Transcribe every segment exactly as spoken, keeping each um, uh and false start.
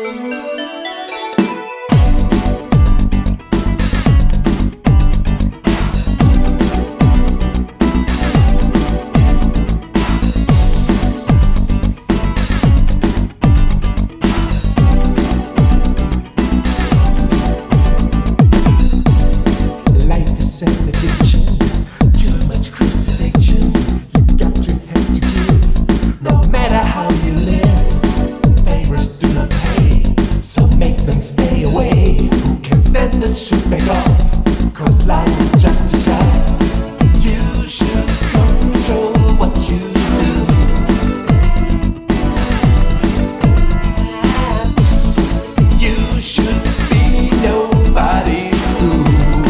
Stay away, who can stand this shit back off? Cause life is just too tough. You should control what you do. You should be nobody's fool.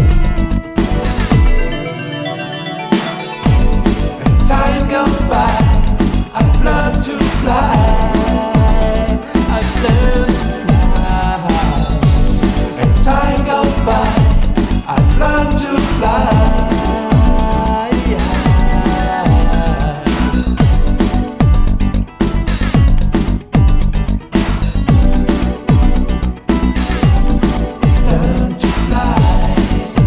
As time goes by, I've learned to fly. I've learned time goes by, I've learned to fly. Learn to fly.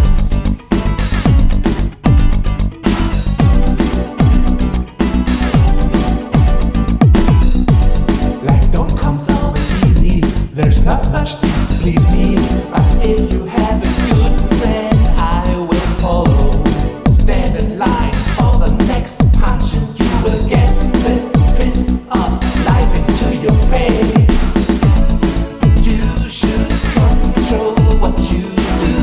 Life don't come always easy. There's not much to please me. If you have a good plan, I will follow. Stand in line for the next punch and you will get the fist of life into your face. You should control what you do.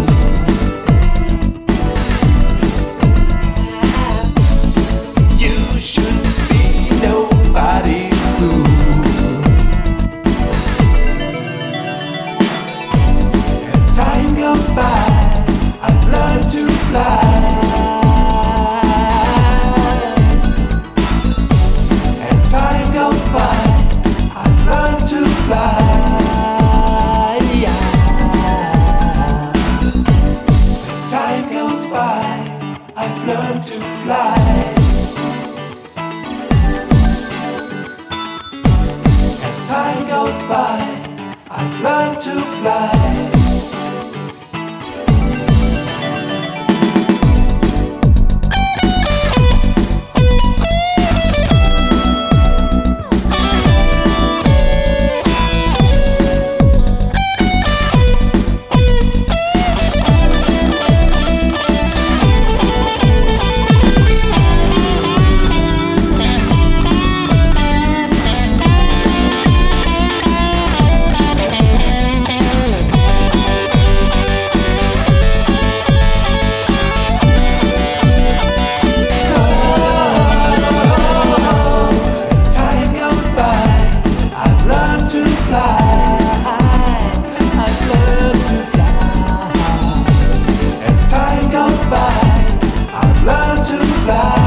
You should be nobody's fool. Time goes by, I've learned to fly. As time goes by, I've learned to fly. As time goes by, I've learned to fly. As time goes by, I've learned to fly. I've learned to fly.